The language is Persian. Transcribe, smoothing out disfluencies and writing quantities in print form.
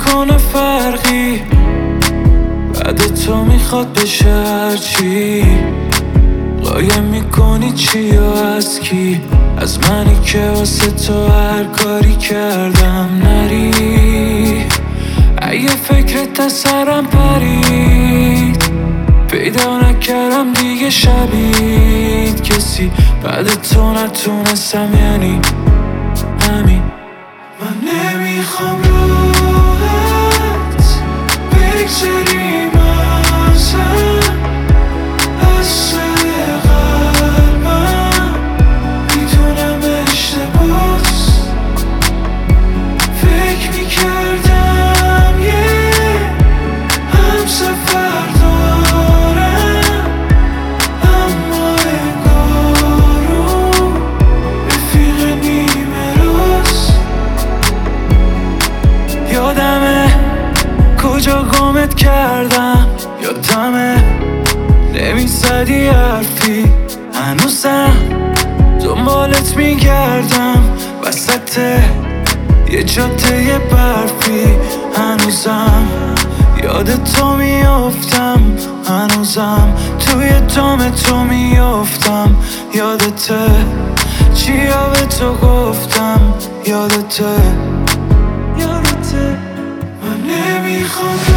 نمیکنه فرقی، بعد تو میخواد بشه هرچی. قایم میکنی چی و از کی؟ از منی که واسه تو هر کاری کردم نری. اگه فکرت از سرم پرید، پیدا نکردم دیگه شبید کسی بعد تو نتونستم، یعنی همین. من نمیخوام راحت بگذریم از سر قلبم. میدونم اشتباس، فکر میکردم یه همسفر دارم، اما انگارو رفیق نیمه راست. یادمه کجا گمت کردم، یادمه نمیزدی حرفی، هنوزم دنبالت میگردم وسط یه جاده برفی. هنوزم یاد تو میافتم، هنوزم توی دام تو میافتم. یادته چیا به تو گفتم، یادته من نمیخوام